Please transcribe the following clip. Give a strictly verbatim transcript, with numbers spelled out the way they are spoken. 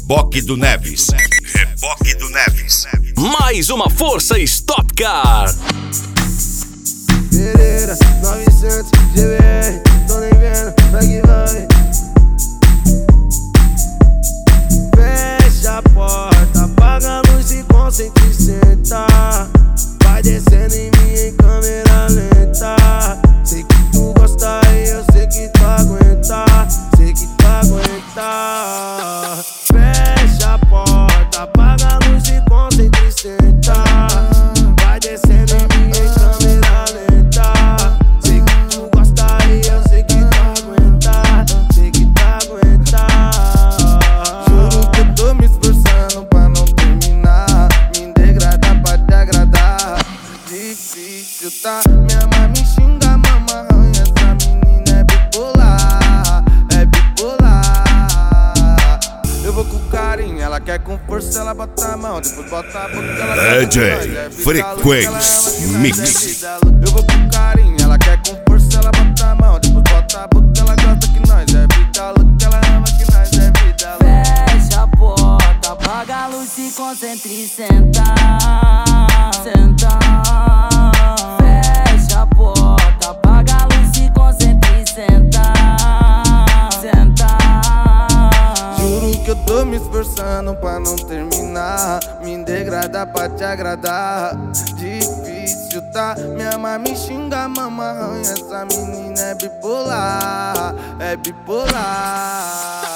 Reboque do Neves. Reboque do Neves. Mais uma força Stop Car. Pereira, novecentos G B R, tô nem vendo, vai que vai. Fecha a porta, apaga a luz e concentra e senta. Vai descendo em mim em câmera lenta. Sei que tu gosta e eu sei que tu aguenta. Sei que tu aguenta. Fecha a porta, apaga a luz e concentra e senta. Vai descendo em mim em câmera lenta. Sei que tu gosta e eu sei que tu aguenta. Sei que tu aguenta. Juro que eu tô me esforçando pra não terminar. Me degradar pra te agradar. Difícil, tá? Minha mãe me xinga, mama arranha. Essa menina é bipolar, é bipolar. Eu vou com carinho, ela quer com força, ela bota a mão, depois bota a boca, ela D J Frequência Mix. Eu vou com carinho, ela quer com força, ela bota a mão, depois bota a boca, ela gosta que nós é vida louca, ela ama que nós é vida louca. Fecha a porta, apaga a luz, se concentra e senta. Senta. Fecha a porta, apaga a luz, se concentra e senta. Senta. Juro que eu tô me esforçando pra não terminar. Me degradar pra te agradar. Difícil, tá? Minha mãe me xinga, mama arranha. Essa menina é bipolar, é bipolar.